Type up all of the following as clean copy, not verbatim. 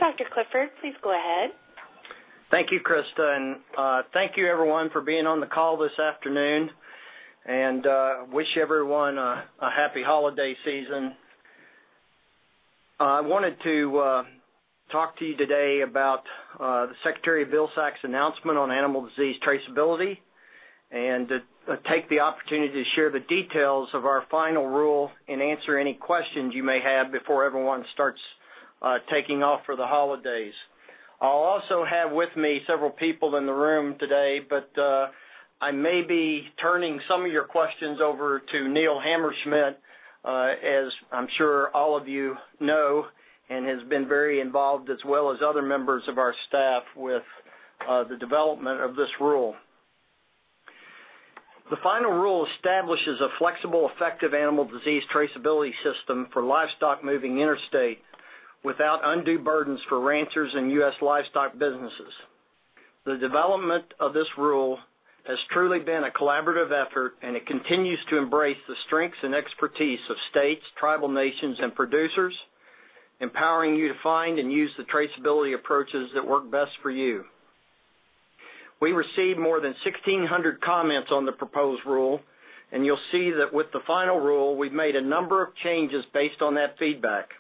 Dr. Clifford, please go ahead. Thank you, Krista, and thank you, everyone, for being on the call this afternoon, and wish everyone a happy holiday season. I wanted to talk to you today about the Secretary of Vilsack's announcement on animal disease traceability, and to take the opportunity to share the details of our final rule and answer any questions you may have before everyone starts taking off for the holidays. I'll also have with me several people in the room today, but I may be turning some of your questions over to Neil Hammerschmidt, as I'm sure all of you know, and has been very involved, as well as other members of our staff, with the development of this rule. The final rule establishes a flexible, effective animal disease traceability system for livestock moving interstate without undue burdens for ranchers and U.S. livestock businesses. The development of this rule has truly been a collaborative effort, and it continues to embrace the strengths and expertise of states, tribal nations, and producers, empowering you to find and use the traceability approaches that work best for you. We received more than 1,600 comments on the proposed rule, and you'll see that with the final rule, we've made a number of changes based on that feedback.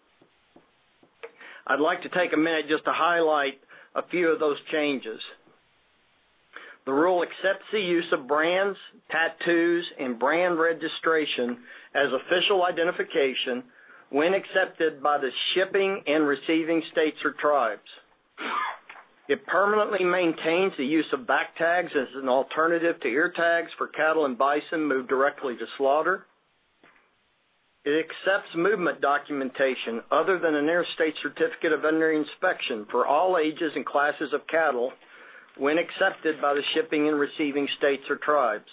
I'd like to take a minute just to highlight a few of those changes. The rule accepts the use of brands, tattoos, and brand registration as official identification when accepted by the shipping and receiving states or tribes. It permanently maintains the use of back tags as an alternative to ear tags for cattle and bison moved directly to slaughter. It accepts movement documentation other than an interstate certificate of veterinary inspection for all ages and classes of cattle when accepted by the shipping and receiving states or tribes.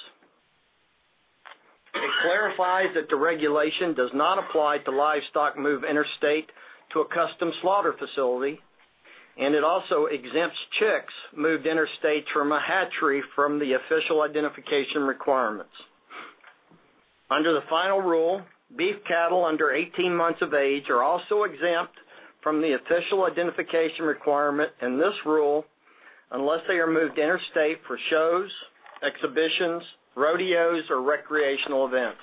It clarifies that the regulation does not apply to livestock moved interstate to a custom slaughter facility, and it also exempts chicks moved interstate from a hatchery from the official identification requirements. Under the final rule, beef cattle under 18 months of age are also exempt from the official identification requirement in this rule unless they are moved interstate for shows, exhibitions, rodeos, or recreational events.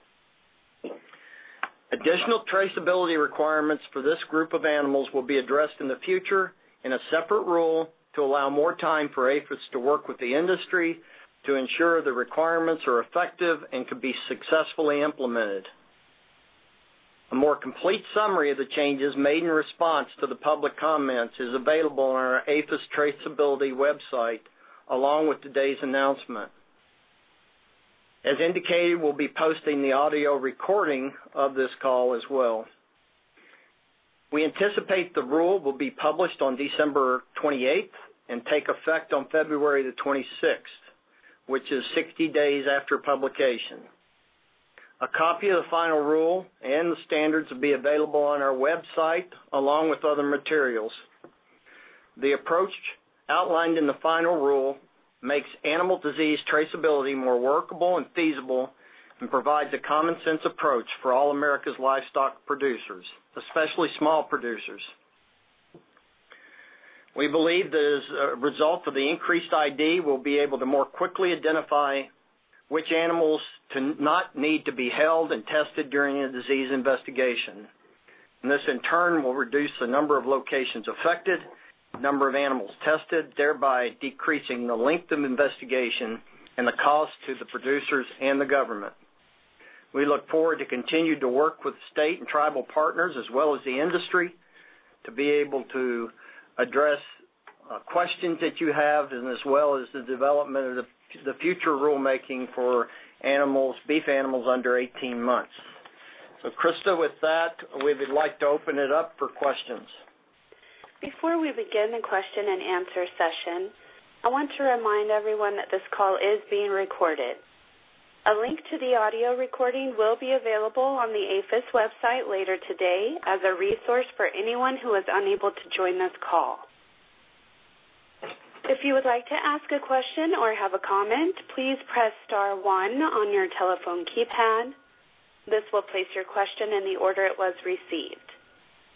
Additional traceability requirements for this group of animals will be addressed in the future in a separate rule to allow more time for APHIS to work with the industry to ensure the requirements are effective and can be successfully implemented. A more complete summary of the changes made in response to the public comments is available on our APHIS traceability website, along with today's announcement. As indicated, we'll be posting the audio recording of this call as well. We anticipate the rule will be published on December 28th and take effect on February the 26th, which is 60 days after publication. A copy of the final rule and the standards will be available on our website along with other materials. The approach outlined in the final rule makes animal disease traceability more workable and feasible and provides a common sense approach for all America's livestock producers, especially small producers. We believe that as a result of the increased ID, we'll be able to more quickly identify which animals to not need to be held and tested during a disease investigation. And this, in turn, will reduce the number of locations affected, number of animals tested, thereby decreasing the length of investigation and the cost to the producers and the government. We look forward to continue to work with state and tribal partners as well as the industry to be able to address questions that you have, and as well as the development of the future rulemaking for animals, beef animals under 18 months. So, Krista, with that, we would like to open it up for questions. Before we begin the question and answer session, I want to remind everyone that this call is being recorded. A link to the audio recording will be available on the APHIS website later today as a resource for anyone who is unable to join this call. If you would like to ask a question or have a comment, please press *1 on your telephone keypad. This will place your question in the order it was received.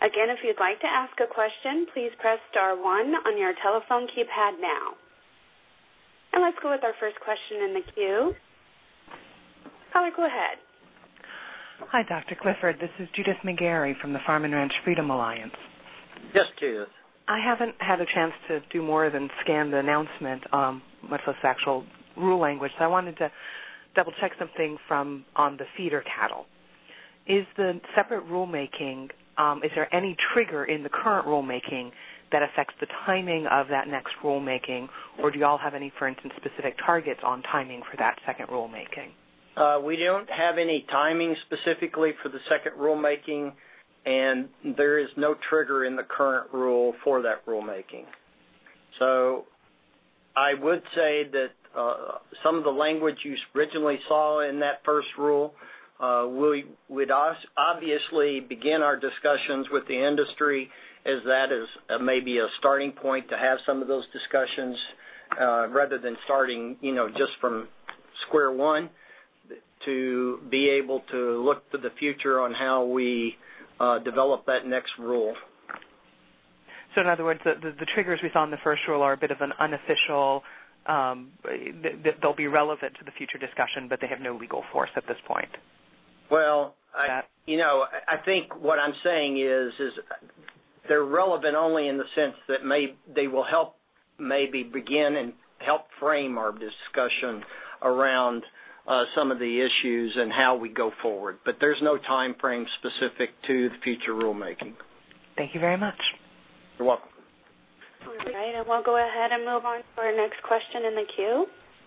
Again, if you'd like to ask a question, please press star 1 on your telephone keypad now. And let's go with our first question in the queue. Caller, go ahead. Hi, Dr. Clifford. This is Judith McGarry from the Farm and Ranch Freedom Alliance. Yes, Judith. I haven't had a chance to do more than scan the announcement, much less actual rule language, so I wanted to double-check something on the feeder cattle. Is the separate rulemaking, is there any trigger in the current rulemaking that affects the timing of that next rulemaking, or do you all have any, for instance, specific targets on timing for that second rulemaking? We don't have any timing specifically for the second rulemaking, and there is no trigger in the current rule for that rulemaking. So I would say that some of the language you originally saw in that first rule, we would obviously begin our discussions with the industry as that is maybe a starting point to have some of those discussions rather than starting, just from square one, to be able to look to the future on how we develop that next rule. So in other words, the triggers we saw in the first rule are a bit of an unofficial, they'll be relevant to the future discussion, but they have no legal force at this point. Well, I think what I'm saying is they're relevant only in the sense that they will help maybe begin and help frame our discussion around some of the issues and how we go forward. But there's no time frame specific to the future rulemaking. Thank you very much. You're welcome. All right, and we'll go ahead and move on to our next question in the queue.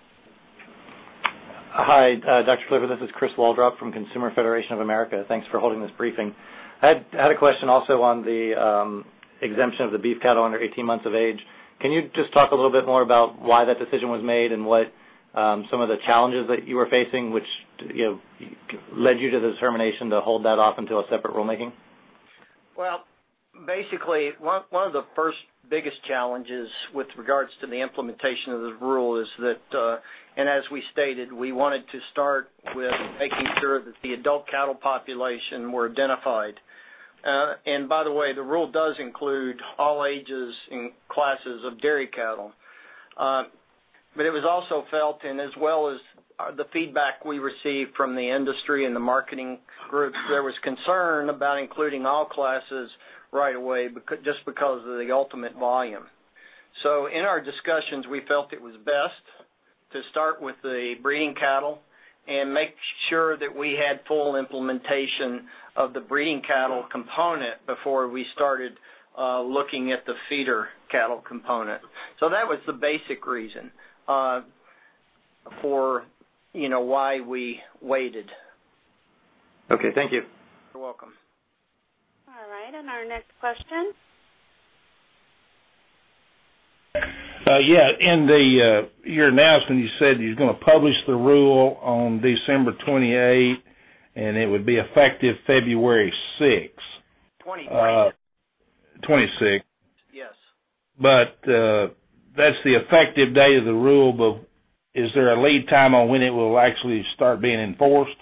Hi, Dr. Clifford. This is Chris Waldrop from Consumer Federation of America. Thanks for holding this briefing. I had a question also on the exemption of the beef cattle under 18 months of age. Can you just talk a little bit more about why that decision was made and what some of the challenges that you were facing, which led you to the determination to hold that off until a separate rulemaking? Well, basically, one of the first biggest challenges with regards to the implementation of the rule is that, and as we stated, we wanted to start with making sure that the adult cattle population were identified. And by the way, the rule does include all ages and classes of dairy cattle. But it was also felt, and as well as the feedback we received from the industry and the marketing groups, there was concern about including all classes right away just because of the ultimate volume. So in our discussions, we felt it was best to start with the breeding cattle and make sure that we had full implementation of the breeding cattle component before we started looking at the feeder cattle component. So that was the basic reason for, why we waited. Okay, thank you. You're welcome. All right, and our next question. In your announcement, you said you're going to publish the rule on December 28th, and it would be effective February 6th. 26th. Yes. But that's the effective date of the rule, but is there a lead time on when it will actually start being enforced?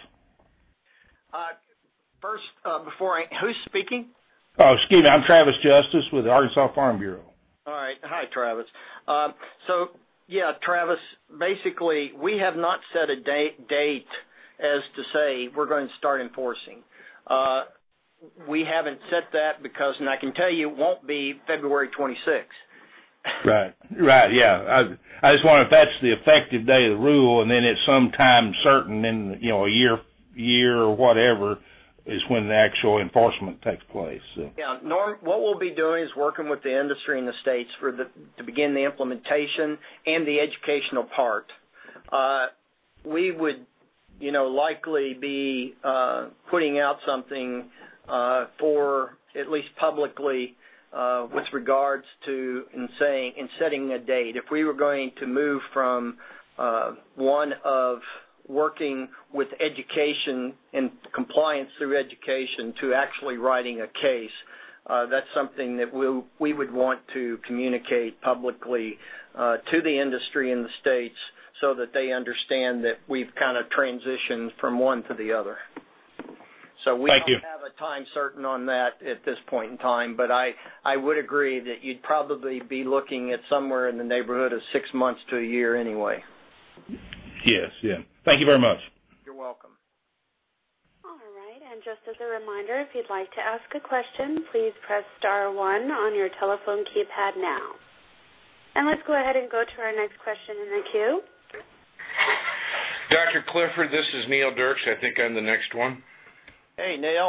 First, who's speaking? Oh, excuse me, I'm Travis Justice with the Arkansas Farm Bureau. All right. Hi, Travis. Travis, basically, we have not set a date as to say we're going to start enforcing. We haven't set that because, and I can tell you, it won't be February 26th. Right, yeah. I just wonder if that's the effective date of the rule, and then at some time certain in, a year or whatever is when the actual enforcement takes place. So. Yeah, Norm, what we'll be doing is working with the industry in the states to begin the implementation and the educational part. We would, likely be putting out something for at least publicly with regards to setting a date. If we were going to move from one of working with education and compliance through education to actually writing a case, that's something that we would want to communicate publicly to the industry in the states so that they understand that we've kind of transitioned from one to the other. So we Thank don't you. have a time certain on that at this point in time, but I would agree that you'd probably be looking at somewhere in the neighborhood of 6 months to a year anyway. Yes, yeah. Thank you very much. You're welcome. All right, and just as a reminder, if you'd like to ask a question, please press *1 on your telephone keypad now. And let's go ahead and go to our next question in the queue. Dr. Clifford, this is Neil Dirks. I think I'm the next one. Hey, Neil.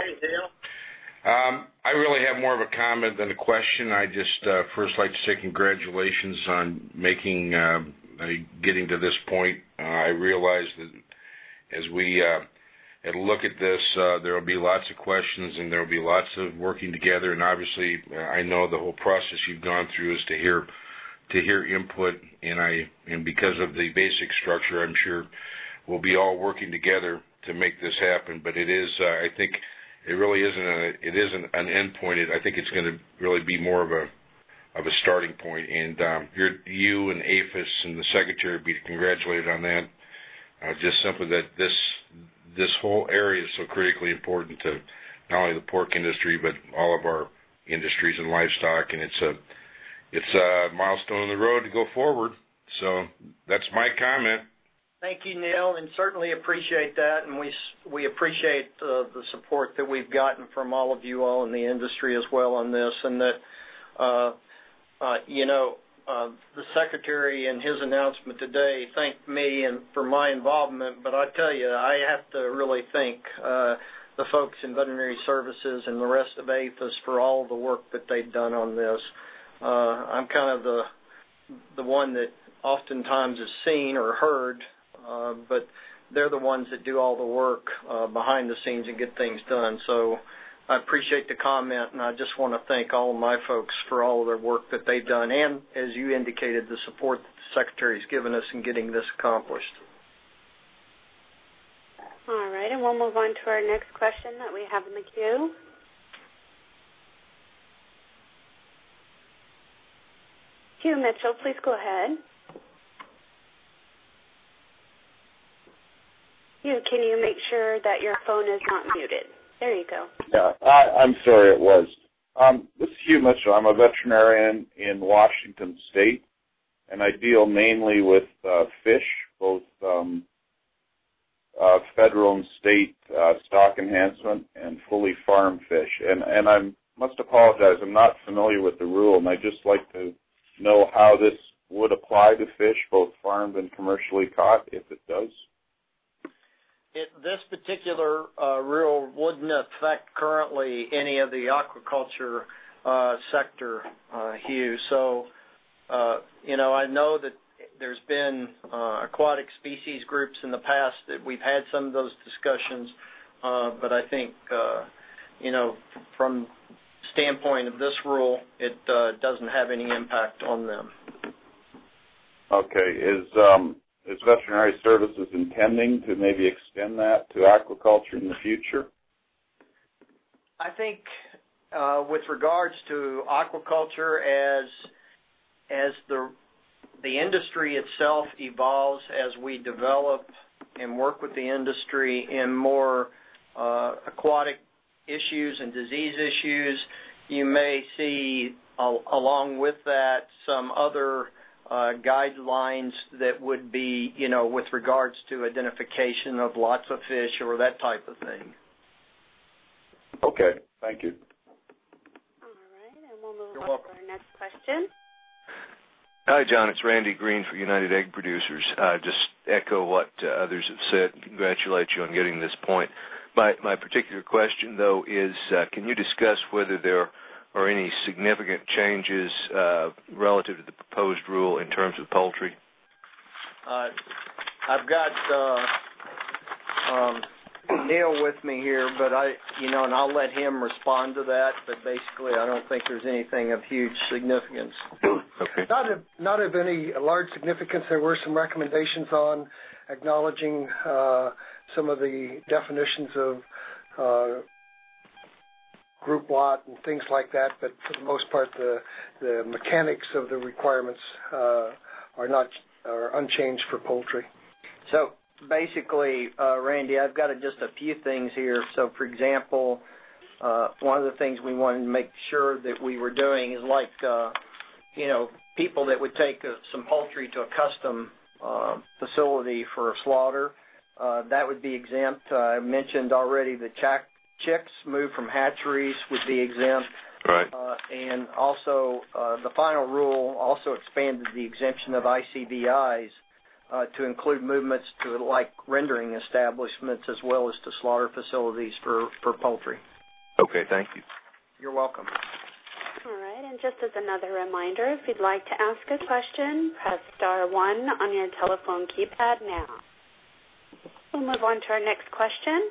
I really have more of a comment than a question. I just first like to say congratulations on making getting to this point. I realize that as we look at this, there will be lots of questions and there will be lots of working together. And obviously, I know the whole process you've gone through is to hear input, and because of the basic structure, I'm sure we'll be all working together to make this happen. But it is, I think, it really isn't an end point. I think it's going to really be more of a starting point. And you and APHIS and the Secretary be congratulated on that. Just simply that this whole area is so critically important to not only the pork industry but all of our industries and livestock, and it's a milestone in the road to go forward. So that's my comment. Thank you, Neil, and certainly appreciate that, and we appreciate the support that we've gotten from all of you all in the industry as well on this, and that, the Secretary in his announcement today thanked me and for my involvement, but I tell you, I have to really thank the folks in Veterinary Services and the rest of APHIS for all the work that they've done on this. I'm kind of the one that oftentimes is seen or heard, but they're the ones that do all the work behind the scenes and get things done. So I appreciate the comment, and I just want to thank all of my folks for all of their work that they've done, and, as you indicated, the support that the Secretary's given us in getting this accomplished. All right, and we'll move on to our next question that we have in the queue. Hugh Mitchell, please go ahead. Hugh, can you make sure that your phone is not muted? There you go. Yeah, I'm sorry, it was. This is Hugh Mitchell. I'm a veterinarian in Washington State, and I deal mainly with fish, both federal and state stock enhancement and fully farmed fish. And I must apologize, I'm not familiar with the rule, and I'd just like to know how this would apply to fish, both farmed and commercially caught, if it does. This particular rule wouldn't affect currently any of the aquaculture sector, Hugh. So, I know that there's been aquatic species groups in the past that we've had some of those discussions, but I think, from standpoint of this rule, it doesn't have any impact on them. Okay. Is Veterinary Services intending to maybe extend that to aquaculture in the future? I think with regards to aquaculture, as the industry itself evolves, as we develop and work with the industry in more aquatic issues and disease issues, you may see along with that some other guidelines that would be, with regards to identification of lots of fish or that type of thing. Okay, thank you. All right, and we'll move on to our next question. Hi, John. It's Randy Green for United Egg Producers. Just echo what others have said. Congratulate you on getting this point. My particular question, though, is can you discuss whether there are any significant changes relative to the proposed rule in terms of poultry? I've got Neil with me here, but and I'll let him respond to that. But basically, I don't think there's anything of huge significance. Okay. Not of any large significance. There were some recommendations on acknowledging some of the definitions of group lot and things like that, but for the most part, the mechanics of the requirements are unchanged for poultry. So basically, Randy, I've got just a few things here. So, for example, one of the things we wanted to make sure that we were doing is like, people that would take some poultry to a custom facility for slaughter, that would be exempt. I mentioned already the chicks moved from hatcheries would be exempt. Right. And also, the final rule also expanded the exemption of ICVIs to include movements to like rendering establishments as well as to slaughter facilities for poultry. Okay, thank you. You're welcome. All right, and just as another reminder, if you'd like to ask a question, press star 1 on your telephone keypad now. We'll move on to our next question.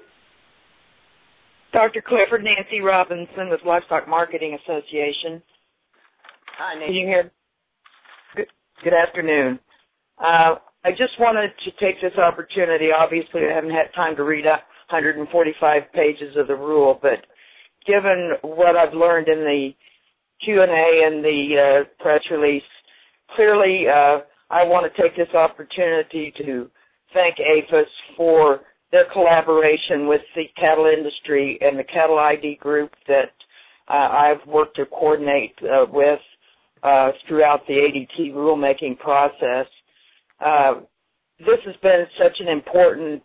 Dr. Clifford, Nancy Robinson with Livestock Marketing Association. Hi, Nancy. Can you hear? Good afternoon. I just wanted to take this opportunity. Obviously, I haven't had time to read 145 pages of the rule, but given what I've learned in the Q&A and the press release, clearly I want to take this opportunity to thank APHIS for their collaboration with the cattle industry and the Cattle ID group that I've worked to coordinate with throughout the ADT rulemaking process. This has been such an important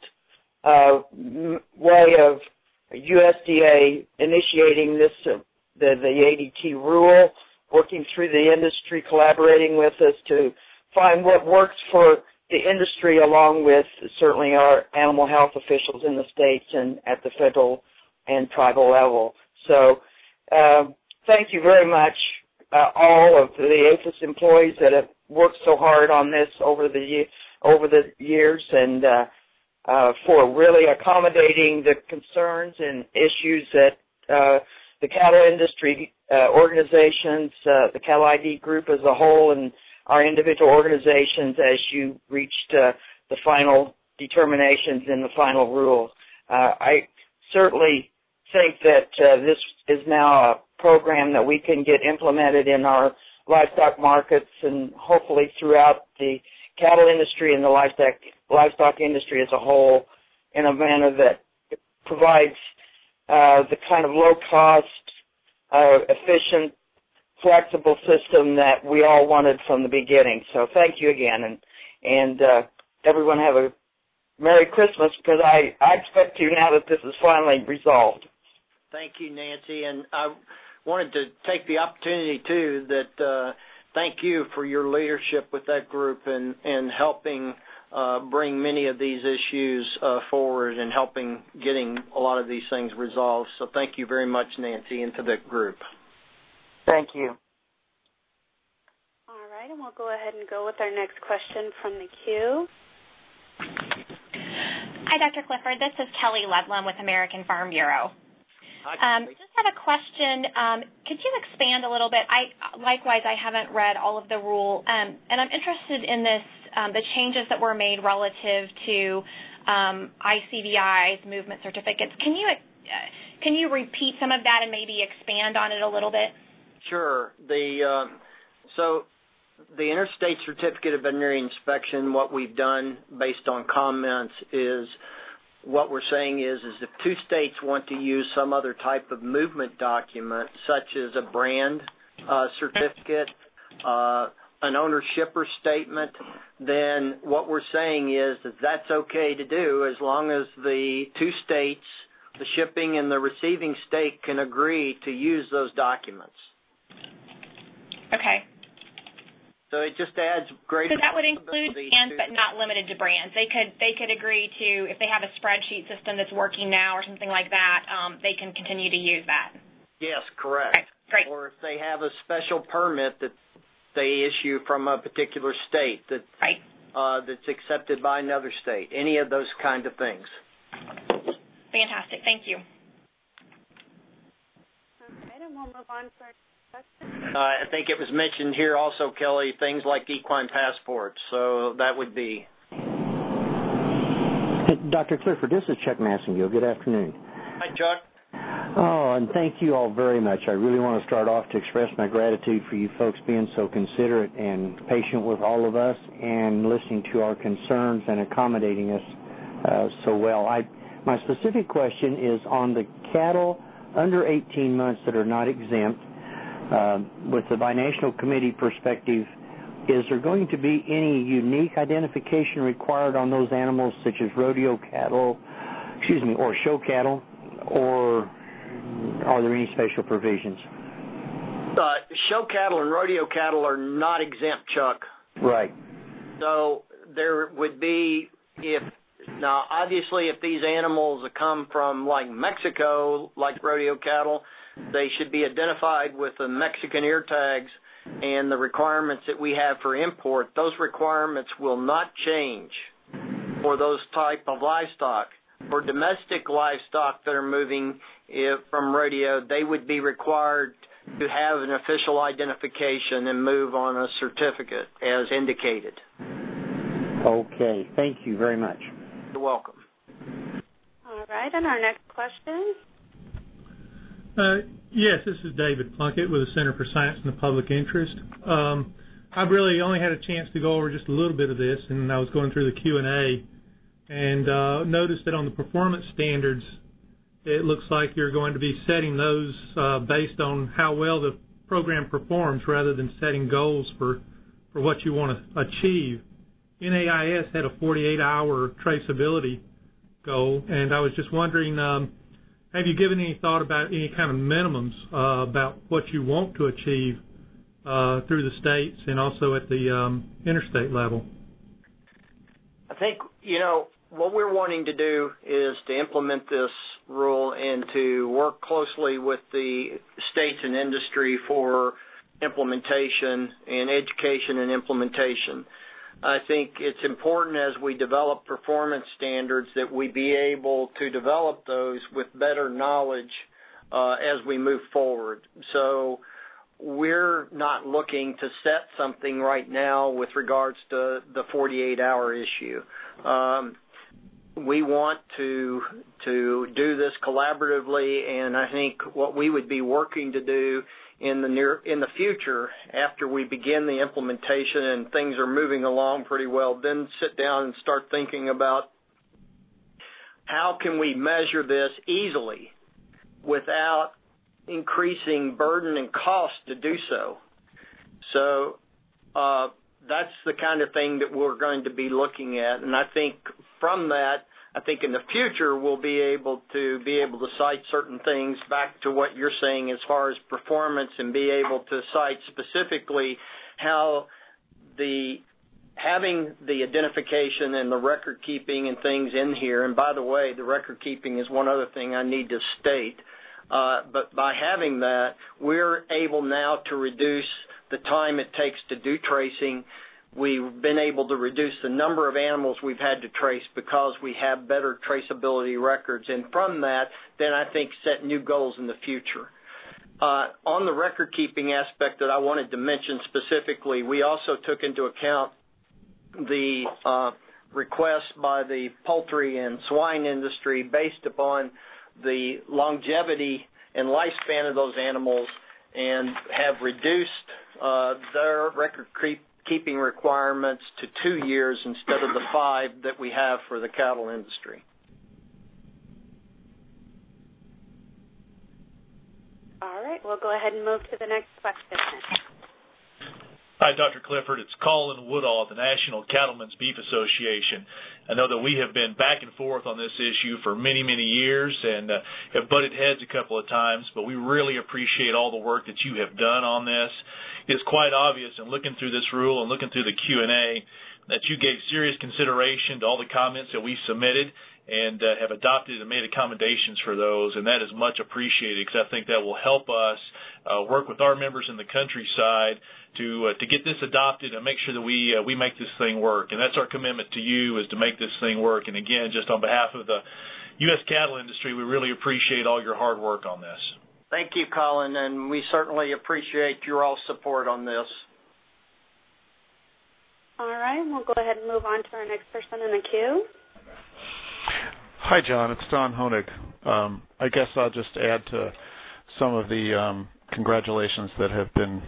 way of USDA initiating this, the ADT rule, working through the industry, collaborating with us to find what works for the industry along with certainly our animal health officials in the states and at the federal and tribal level. So thank you very much, all of the APHIS employees that have worked so hard on this over the years and for really accommodating the concerns and issues that the cattle industry organizations, the Cattle ID group as a whole, and our individual organizations as you reached the final determinations in the final rules. I certainly think that this is now a program that we can get implemented in our livestock markets and hopefully throughout the cattle industry and the livestock industry as a whole in a manner that provides the kind of low-cost, efficient, flexible system that we all wanted from the beginning. So thank you again, and everyone have a Merry Christmas, because I expect to now that this is finally resolved. Thank you, Nancy, and I wanted to take the opportunity, too, that thank you for your leadership with that group and helping bring many of these issues forward and helping getting a lot of these things resolved. So thank you very much, Nancy, and to the group. Thank you. All right, and we'll go ahead and go with our next question from the queue. Hi, Dr. Clifford. This is Kelly Ludlam with American Farm Bureau. Hi, just had a question. Could you expand a little bit? Likewise, I haven't read all of the rule, and I'm interested in this, the changes that were made relative to ICVIs, movement certificates. Can you repeat some of that and maybe expand on it a little bit? Sure. So the Interstate Certificate of Veterinary Inspection, what we've done based on comments is what we're saying is if two states want to use some other type of movement document, such as a brand certificate, an owner-shipper statement, then what we're saying is that that's okay to do as long as the two states, the shipping and the receiving state, can agree to use those documents. Okay. So it just adds greater. So that would include brands, but not limited to brands. They could agree to, if they have a spreadsheet system that's working now or something like that, they can continue to use that. Yes, correct. Okay, great. Or if they have a special permit that they issue from a particular state that right. That's accepted by another state. Any of those kind of things. Fantastic. Thank you. All right, and we'll move on to our I think it was mentioned here also, Kelly, things like equine passports. So that would be. Hey, Dr. Clifford, this is Chuck Massengill. Good afternoon. Hi, Chuck. Oh, and thank you all very much. I really want to start off to express my gratitude for you folks being so considerate and patient with all of us and listening to our concerns and accommodating us so well. My specific question is on the cattle under 18 months that are not exempt. With the binational committee perspective, is there going to be any unique identification required on those animals, such as rodeo cattle, or show cattle, or are there any special provisions? Show cattle and rodeo cattle are not exempt, Chuck. Right. So there would be, now obviously if these animals come from like Mexico, like rodeo cattle, they should be identified with the Mexican ear tags and the requirements that we have for import. Those requirements will not change for those type of livestock. For domestic livestock that are moving from rodeo, they would be required to have an official identification and move on a certificate as indicated. Okay. Thank you very much. You're welcome. All right. And our next question. Yes, this is David Plunkett with the Center for Science and the Public Interest. I've really only had a chance to go over just a little bit of this, and I was going through the Q&A and noticed that on the performance standards, it looks like you're going to be setting those based on how well the program performs rather than setting goals for what you want to achieve. NAIS had a 48-hour traceability goal, and I was just wondering, have you given any thought about any kind of minimums about what you want to achieve through the states and also at the interstate level? I think, what we're wanting to do is to implement this rule and to work closely with the states and industry for implementation and education and implementation. I think it's important as we develop performance standards that we be able to develop those with better knowledge as we move forward. So we're not looking to set something right now with regards to the 48-hour issue. We want to do this collaboratively, and I think what we would be working to do in the future, after we begin the implementation and things are moving along pretty well, then sit down and start thinking about how can we measure this easily without increasing burden and cost to do so. So that's the kind of thing that we're going to be looking at, and I think from that, I think in the future we'll be able to cite certain things back to what you're saying as far as performance, and be able to cite specifically how having the identification and the record keeping and things in here. And by the way, the record keeping is one other thing I need to state. But by having that, we're able now to reduce the time it takes to do tracing. We've been able to reduce the number of animals we've had to trace because we have better traceability records. And from that, then I think set new goals in the future. On the record keeping aspect that I wanted to mention specifically, we also took into account the request by the poultry and swine industry based upon the longevity and lifespan of those animals, and have reduced their record keeping requirements to 2 years instead of the 5 that we have for the cattle industry. All right, we'll go ahead and move to the next question. Hi, Dr. Clifford. It's Colin Woodall at the National Cattlemen's Beef Association. I know that we have been back and forth on this issue for many, many years and have butted heads a couple of times, but we really appreciate all the work that you have done on this. It's quite obvious in looking through this rule and looking through the Q&A that you gave serious consideration to all the comments that we submitted and have adopted and made accommodations for those, and that is much appreciated because I think that will help us work with our members in the countryside to get this adopted and make sure that we make this thing work. And that's our commitment to you, is to make this thing work. And again, just on behalf of the U.S. cattle industry, we really appreciate all your hard work on this. Thank you, Colin, and we certainly appreciate your all support on this. All right, we'll go ahead and move on to our next person in the queue. Hi, John. It's Don Honig. I guess I'll just add to some of the congratulations that have been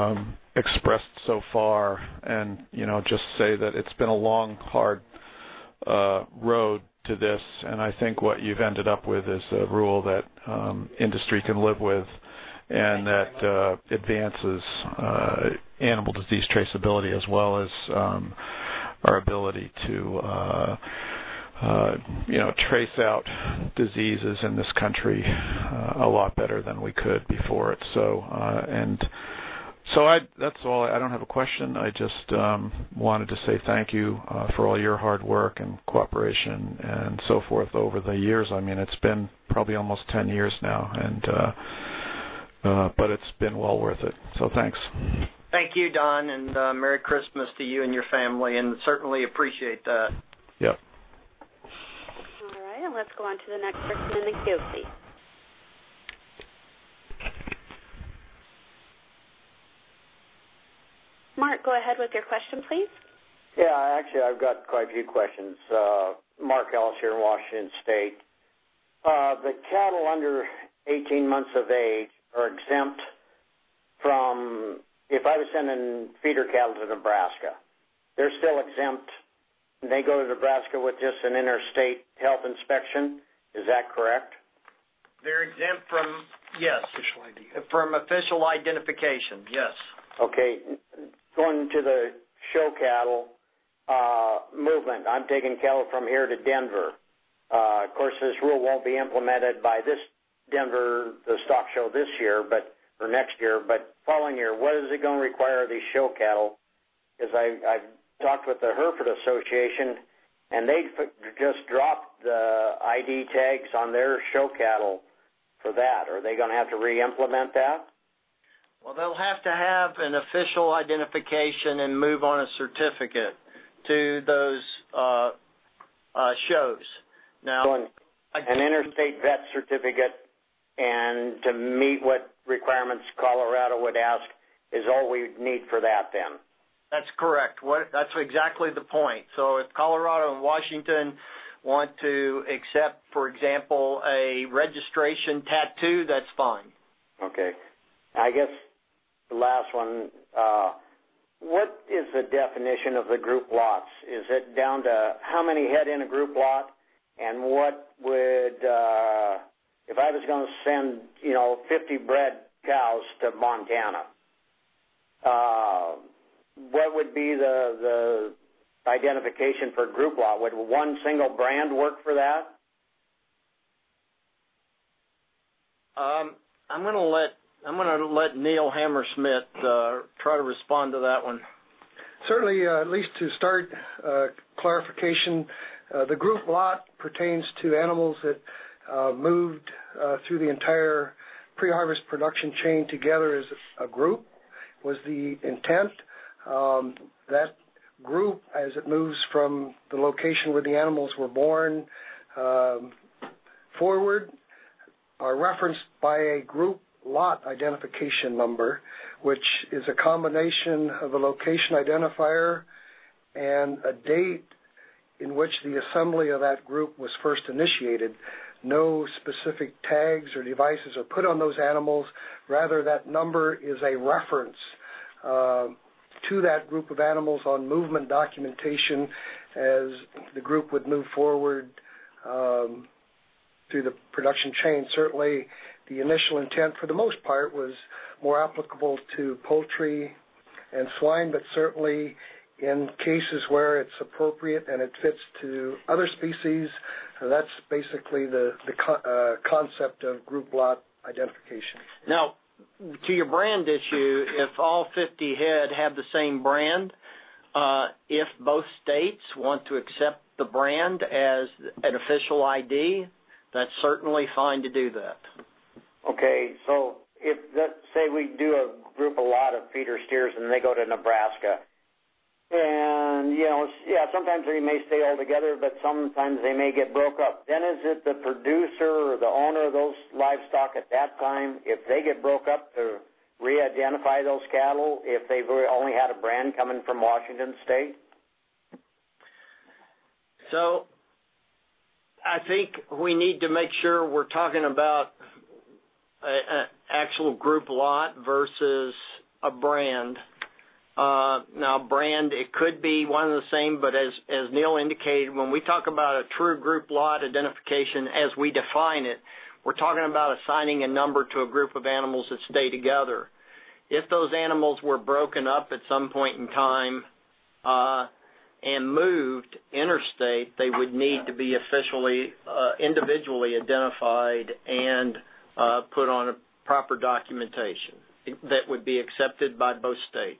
expressed so far, and just say that it's been a long, hard road to this, and I think what you've ended up with is a rule that industry can live with and that advances animal disease traceability as well as our ability to trace out diseases in this country a lot better than we could before it. So that's all. I don't have a question. I just wanted to say thank you for all your hard work and cooperation and so forth over the years. I mean, it's been probably almost 10 years now, and but it's been well worth it. So thanks. Thank you, Don, and Merry Christmas to you and your family, and certainly appreciate that. Yep. All right, and let's go on to the next person in the queue, please. Mark, go ahead with your question, please. Yeah, actually, I've got quite a few questions. Mark Ellis here in Washington State. The cattle under 18 months of age are exempt from, if I was sending feeder cattle to Nebraska, they're still exempt. They go to Nebraska with just an interstate health inspection. Is that correct? They're exempt from, yes, from official identification, yes. Okay. Going to the show cattle movement, I'm taking cattle from here to Denver. Of course, this rule won't be implemented by this Denver, the stock show this year, or next year, but following year, what is it going to require these show cattle? Because I've talked with the Hereford Association, and they just dropped the ID tags on their show cattle for that. Are they going to have to re-implement that? Well, they'll have to have an official identification and move on a certificate to those shows. Now, so an interstate vet certificate and to meet what requirements Colorado would ask is all we need for that then. That's correct. That's exactly the point. So if Colorado and Washington want to accept, for example, a registration tattoo, that's fine. Okay. I guess the last one, what is the definition of the group lots? Is it down to how many head in a group lot? And what would, if I was going to send, 50 bred cows to Montana, what would be the identification for group lot? Would one single brand work for that? I'm going to let Neil Hammersmith try to respond to that one. Certainly, at least to start clarification, the group lot pertains to animals that moved through the entire pre-harvest production chain together as a group was the intent. That group, as it moves from the location where the animals were born forward, are referenced by a group lot identification number, which is a combination of a location identifier and a date in which the assembly of that group was first initiated. No specific tags or devices are put on those animals. Rather, that number is a reference to that group of animals on movement documentation as the group would move forward through the production chain. Certainly, the initial intent, for the most part, was more applicable to poultry and swine, but certainly in cases where it's appropriate and it fits to other species, that's basically the concept of group lot identification. Now, to your brand issue, if all 50 head have the same brand, if both states want to accept the brand as an official ID, that's certainly fine to do that. Okay, so if, say we do a group a lot of feeder steers and they go to Nebraska, and, sometimes they may stay all together, but sometimes they may get broke up. Then is it the producer or the owner of those livestock at that time, if they get broke up, to re-identify those cattle if they've only had a brand coming from Washington State? So I think we need to make sure we're talking about an actual group lot versus a brand. Now, brand, it could be one and the same, but as Neil indicated, when we talk about a true group lot identification as we define it, we're talking about assigning a number to a group of animals that stay together. If those animals were broken up at some point in time and moved interstate, they would need to be officially, individually identified and put on a proper documentation that would be accepted by both states.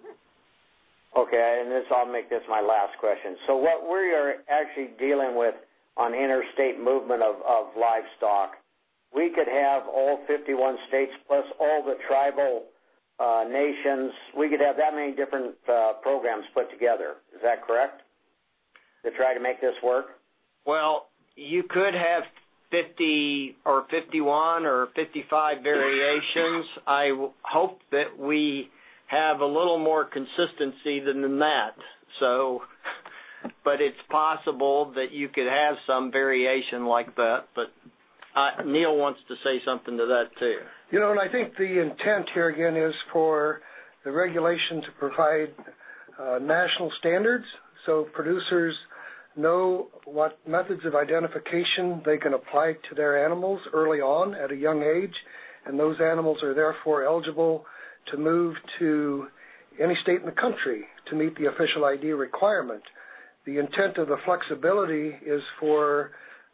Okay, and I'll make this my last question. So what we are actually dealing with on interstate movement of livestock, we could have all 51 states plus all the tribal nations. We could have that many different programs put together. Is that correct? To try to make this work? Well, you could have 50 or 51 or 55 variations. I hope that we have a little more consistency than that. So, but it's possible that you could have some variation like that. But Neil wants to say something to that too. You know, and I think the intent here again is for the regulation to provide national standards so producers know what methods of identification they can apply to their animals early on at a young age, and those animals are therefore eligible to move to any state in the country to meet the official ID requirement. The intent of the flexibility is for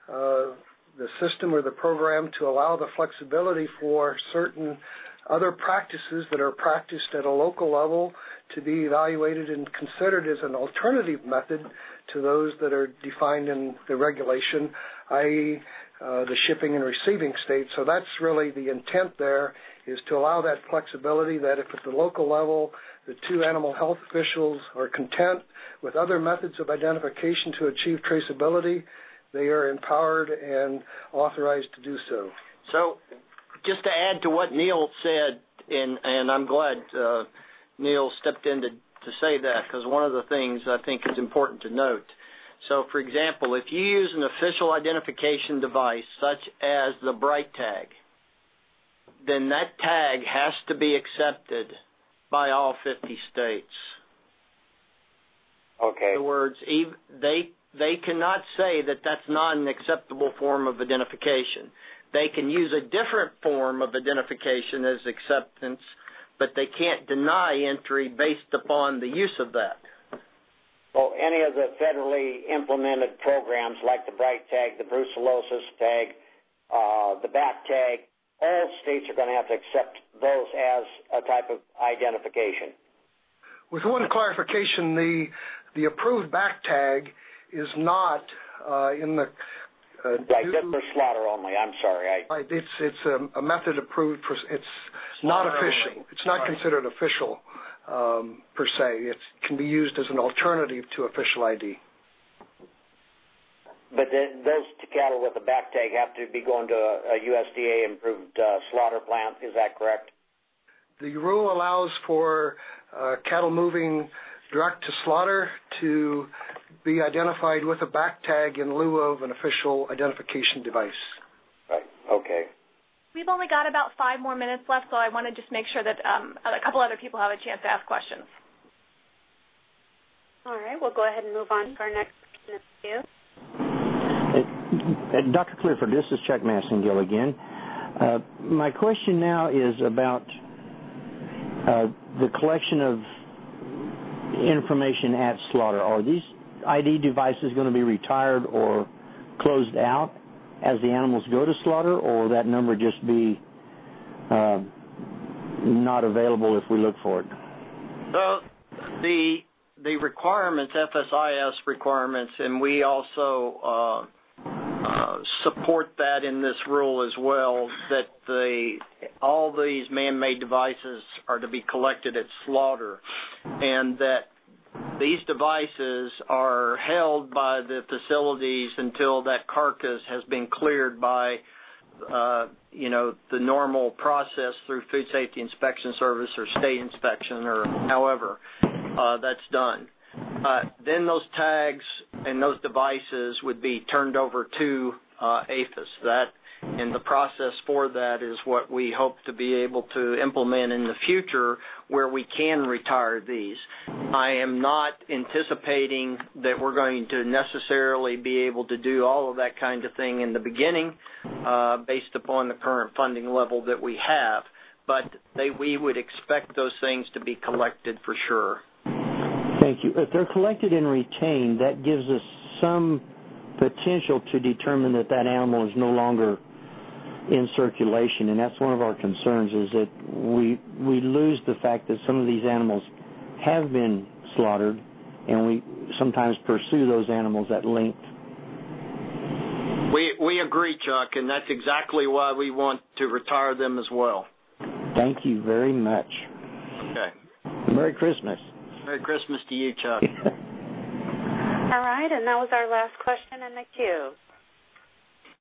the system or the program to allow the flexibility for certain other practices that are practiced at a local level to be evaluated and considered as an alternative method to those that are defined in the regulation, i.e. The shipping and receiving states. So that's really the intent there, is to allow that flexibility that if at the local level the two animal health officials are content with other methods of identification to achieve traceability, they are empowered and authorized to do so. So just to add to what Neil said, and I'm glad Neil stepped in to say that, because one of the things I think is important to note. So, for example, if you use an official identification device such as the Bright Tag, then that tag has to be accepted by all 50 states. Okay. In other words, they cannot say that that's not an acceptable form of identification. They can use a different form of identification as acceptance, but they can't deny entry based upon the use of that. Well, any of the federally implemented programs like the Bright Tag, the brucellosis tag, the back tag, all states are going to have to accept those as a type of identification. With one clarification, the approved back tag is not in the... Right, just for slaughter only. I'm sorry. It's a method approved for... It's not official. It's not considered official per se. It can be used as an alternative to official ID. But those cattle with a back tag have to be going to a USDA approved slaughter plant. Is that correct? The rule allows for cattle moving direct to slaughter to be identified with a back tag in lieu of an official identification device. Right. Okay. We've only got about 5 more minutes left, so I want to just make sure that a couple other people have a chance to ask questions. All right, we'll go ahead and move on to our next interview. Dr. Clifford, this is Chuck Massengill again. My question now is about the collection of information at slaughter. Are these ID devices going to be retired or closed out as the animals go to slaughter, or will that number just be not available if we look for it? So the requirements, FSIS requirements, and we also support that in this rule as well, that all these man-made devices are to be collected at slaughter, and that these devices are held by the facilities until that carcass has been cleared by, the normal process through Food Safety Inspection Service or state inspection or however that's done. Then those tags and those devices would be turned over to APHIS. That And the process for that is what we hope to be able to implement in the future where we can retire these. I am not anticipating that we're going to necessarily be able to do all of that kind of thing in the beginning based upon the current funding level that we have. But we would expect those things to be collected for sure. Thank you. If they're collected and retained, that gives us some potential to determine that animal is no longer in circulation, and that's one of our concerns, is that we lose the fact that some of these animals have been slaughtered, and we sometimes pursue those animals at length. We agree, Chuck, and that's exactly why we want to retire them as well. Thank you very much. Okay. Merry Christmas. Merry Christmas to you, Chuck. All right, and that was our last question in the queue.